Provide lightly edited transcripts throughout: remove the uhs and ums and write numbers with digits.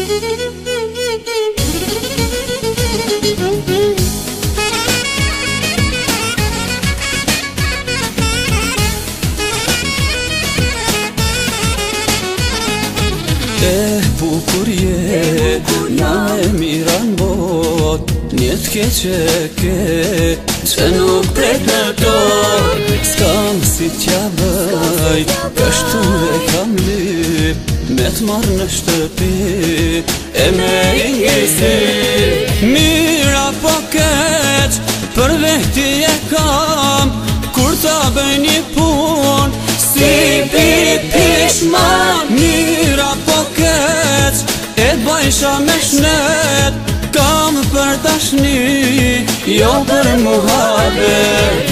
bukur je, na e miran bot, njetë keqe ke, që nuk prek në tot. S'kam si t'ja bëj, kështu e kam lyp, me t'marrë në shtëpi, e me ingisi. Mira po keq, për veti e kam, kur ta bëj një pun, si pishman. Mira po keq, e t'bajsha me shnet, kam për tashni, jo për muhabet.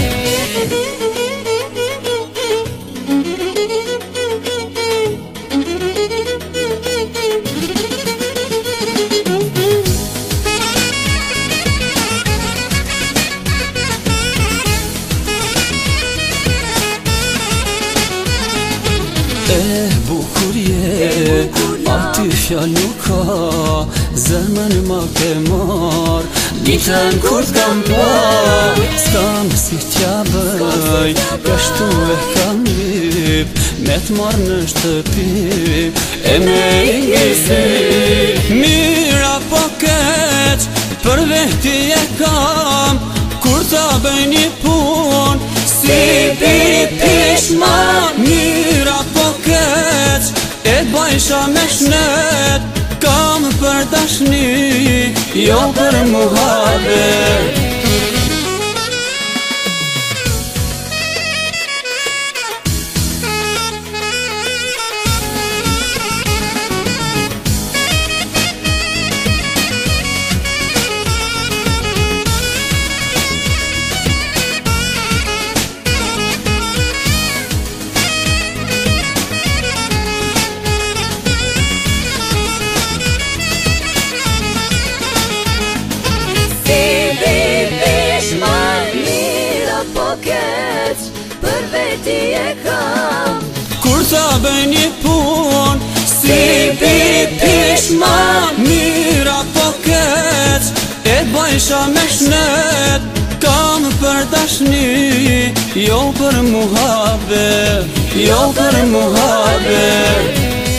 Bukur je, aty fjall nuk ka, zemën ma ke mar, ditën kur t'kam pa. S'kam si t'ja bëj, kështu e kam lyp, me t'marrë në shtëpi, e me ingisi. Mira po keq, për veti e kam, kur ta bëj një pun, si pishman. Mira po keq, e t'bajsha me shnet, kam për tashni, jo për muhabet. Për veti e kam, kur ta bëj një pun, si pishman. Mira po keq, e t'bajsha me shnet, kam për tashni, jo për muhabet, jo për muhabet.